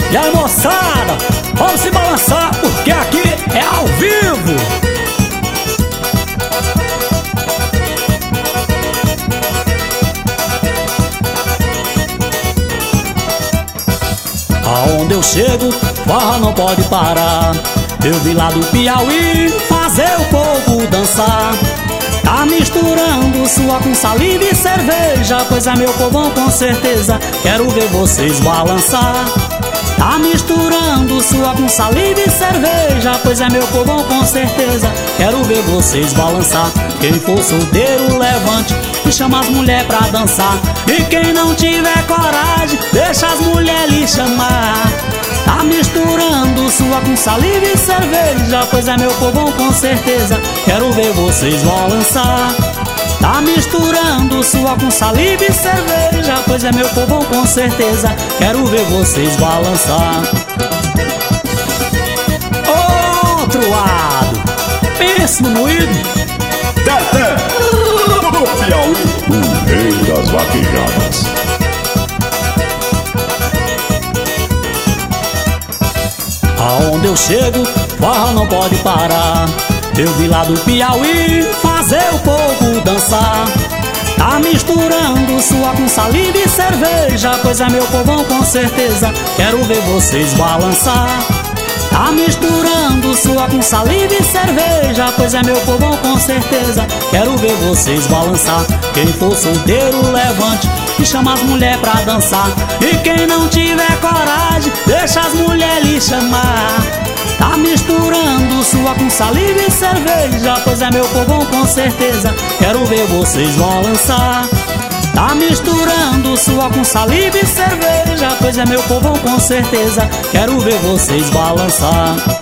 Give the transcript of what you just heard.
E aí, moçada, vamos se balançar porque aqui é ao vivo. Aonde eu chego, forró não pode parar. Eu vi lá do Piauí fazer o povo dançar. Tá misturando suor com saliva e cerveja, pois é meu povão com certeza, quero ver vocês balançar. Tá misturando suor com saliva e cerveja, pois é meu povão com certeza, quero ver vocês balançar. Quem for solteiro levante e chama as mulheres pra dançar. E quem não tiver coragem, deixa as mulheres lhe chamar. Tá misturando suor com saliva e cerveja, pois é meu povão com certeza, quero ver vocês balançar. Tá misturando suor com saliva e cerveja, pois é meu povão com certeza, quero ver vocês balançar. Outro lado, pense no moído. Teté, do Piauí, o rei das vaquejadas. Aonde eu chego, forró não pode parar. Eu vi lá do Piauí fazer o povo dançar. Tá misturando suor com saliva e cerveja, pois é meu povão com certeza, quero ver vocês balançar. Tá misturando suor com saliva e cerveja, pois é meu povão com certeza, quero ver vocês balançar. Quem for solteiro levante e chama as mulheres pra dançar. E quem não tiver coragem, deixa as mulheres lhe chamar. Tá misturando suor com saliva e cerveja, pois é meu povão com certeza, quero ver vocês balançar. Tá misturando suor com saliva e cerveja, pois é meu povão com certeza, quero ver vocês balançar.